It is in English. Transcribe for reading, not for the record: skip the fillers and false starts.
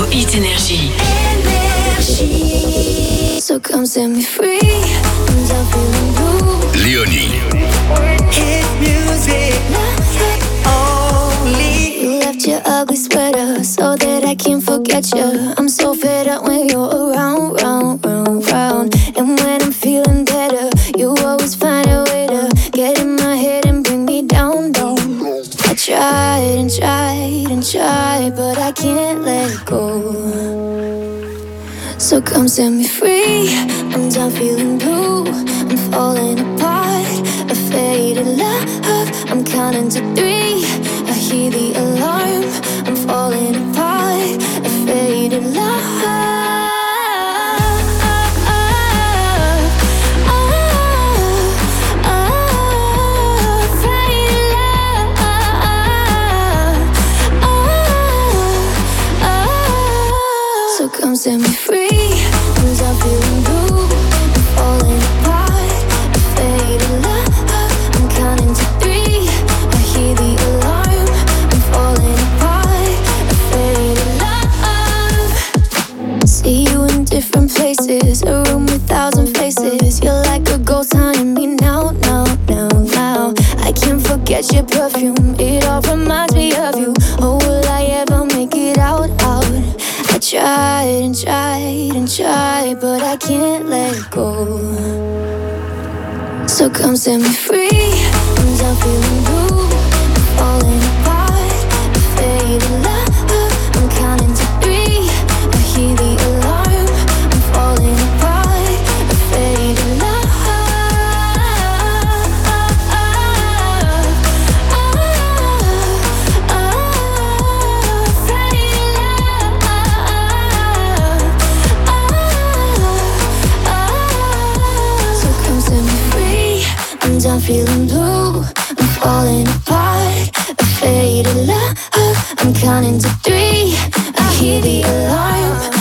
Hit Energy. So come set me free. I'm done feeling blue. Leonie. Hit music only. You left your ugly sweater so that I can't forget you. I'm so fed up when you're around, round, round, round. And when I'm feeling better, you always find a way to get in my head and bring me down, down. I tried and tried and tried, but I can't let go. So come set me free. I'm done feeling blue. I'm falling apart. A faded love. I'm counting to 3. I hear the alarm. I'm falling apart. A faded love. So come set me free. I'm done feeling blue. I'm falling apart. A faded love. I'm counting to 3. I hear the alarm. I'm falling apart. A faded love. See you in different places. A room with 1,000 faces. You're like a ghost haunting me now, now, now, now. I can't forget your perfume. It all reminds me of you. Oh, will I ever make it out, out? I tried and tried and tried, but I can't let go. So come set me free. I'm done feeling blue. I'm falling apart. A faded love. I'm counting to 3. I hear the alarm. I'm falling apart. A faded love. I'm done feeling blue. I'm falling apart. A faded love. I'm counting to 3. I hear the alarm.